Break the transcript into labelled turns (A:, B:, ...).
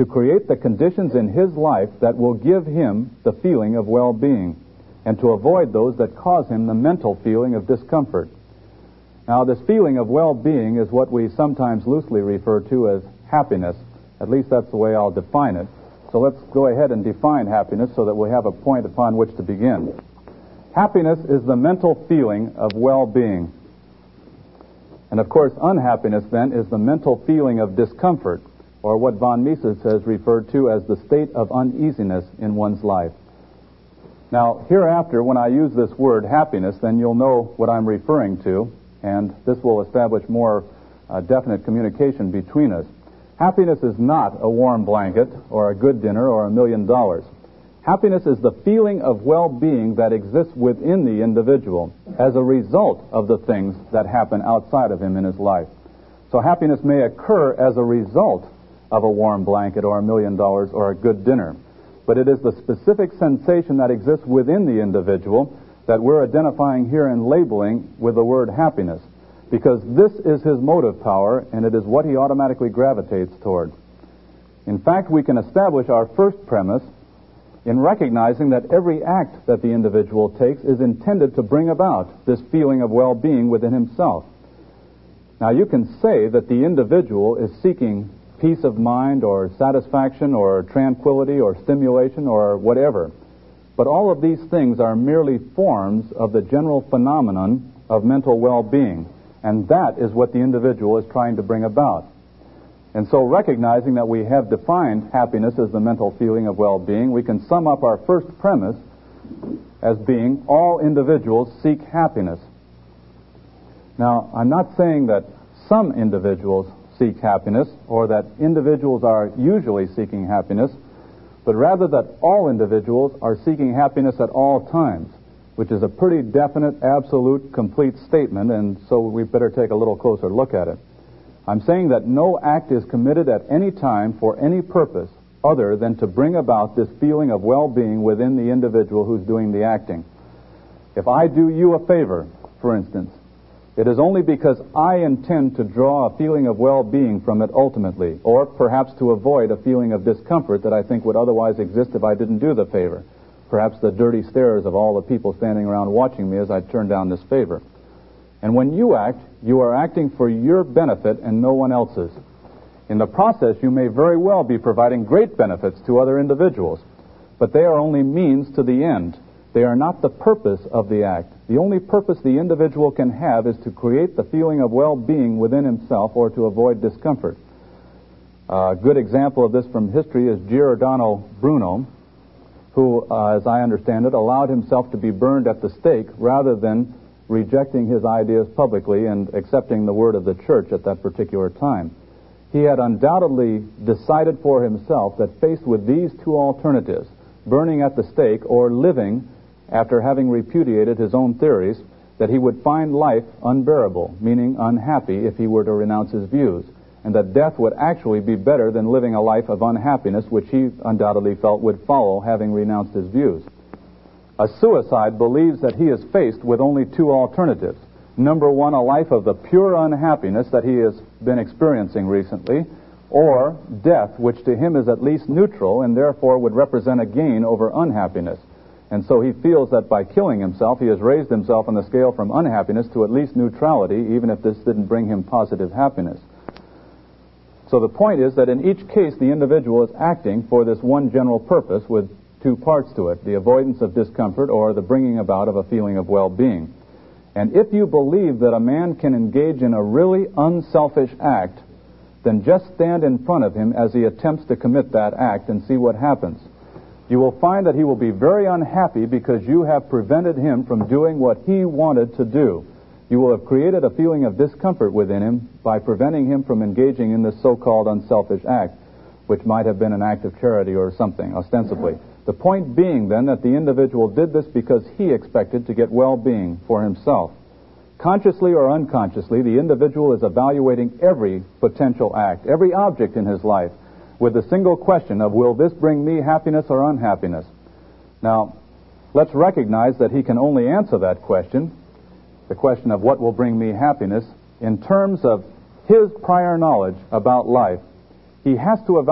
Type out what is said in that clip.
A: to create the conditions in his life that will give him the feeling of well-being, and to avoid those that cause him the mental feeling of discomfort. Now, this feeling of well-being is what we sometimes loosely refer to as happiness. At least that's the way I'll define it. So let's go ahead and define happiness so that we have a point upon which to begin. Happiness is the mental feeling of well-being. And of course, unhappiness then is the mental feeling of discomfort, or what von Mises has referred to as the state of uneasiness in one's life. Now, hereafter, when I use this word happiness, then you'll know what I'm referring to, and this will establish more definite communication between us. Happiness is not a warm blanket or a good dinner or $1 million. Happiness is the feeling of well-being that exists within the individual as a result of the things that happen outside of him in his life. So happiness may occur as a result of a warm blanket or $1 million or a good dinner. But it is the specific sensation that exists within the individual that we're identifying here and labeling with the word happiness, because this is his motive power, and it is what he automatically gravitates toward. In fact, we can establish our first premise in recognizing that every act that the individual takes is intended to bring about this feeling of well-being within himself. Now, you can say that the individual is seeking peace of mind or satisfaction or tranquility or stimulation or whatever, but all of these things are merely forms of the general phenomenon of mental well-being, and that is what the individual is trying to bring about. And so, recognizing that we have defined happiness as the mental feeling of well-being, we can sum up our first premise as being all individuals seek happiness. Now, I'm not saying that some individuals seek happiness or that individuals are usually seeking happiness, but rather that all individuals are seeking happiness at all times, which is a pretty definite, absolute, complete statement, and so we better take a little closer look at it. I'm saying that no act is committed at any time for any purpose other than to bring about this feeling of well-being within the individual who's doing the acting. If I do you a favor, for instance, it is only because I intend to draw a feeling of well-being from it ultimately, or perhaps to avoid a feeling of discomfort that I think would otherwise exist if I didn't do the favor. Perhaps the dirty stares of all the people standing around watching me as I turn down this favor. And when you act, you are acting for your benefit and no one else's. In the process, you may very well be providing great benefits to other individuals, but they are only means to the end. They are not the purpose of the act. The only purpose the individual can have is to create the feeling of well-being within himself or to avoid discomfort. A good example of this from history is Giordano Bruno, who, as I understand it, allowed himself to be burned at the stake rather than rejecting his ideas publicly and accepting the word of the church at that particular time. He had undoubtedly decided for himself that faced with these two alternatives, burning at the stake or living after having repudiated his own theories, that he would find life unbearable, meaning unhappy, if he were to renounce his views, and that death would actually be better than living a life of unhappiness, which he undoubtedly felt would follow having renounced his views. A suicide believes that he is faced with only two alternatives. Number one, a life of the pure unhappiness that he has been experiencing recently, or death, which to him is at least neutral and therefore would represent a gain over unhappiness. And so he feels that by killing himself, he has raised himself on the scale from unhappiness to at least neutrality, even if this didn't bring him positive happiness. So the point is that in each case, the individual is acting for this one general purpose with two parts to it, the avoidance of discomfort or the bringing about of a feeling of well-being. And if you believe that a man can engage in a really unselfish act, then just stand in front of him as he attempts to commit that act and see what happens. You will find that he will be very unhappy because you have prevented him from doing what he wanted to do. You will have created a feeling of discomfort within him by preventing him from engaging in this so-called unselfish act, which might have been an act of charity or something, ostensibly. The point being, then, that the individual did this because he expected to get well-being for himself. Consciously or unconsciously, the individual is evaluating every potential act, every object in his life, with the single question of, will this bring me happiness or unhappiness? Now, let's recognize that he can only answer that question, the question of what will bring me happiness, in terms of his prior knowledge about life. He has to evaluate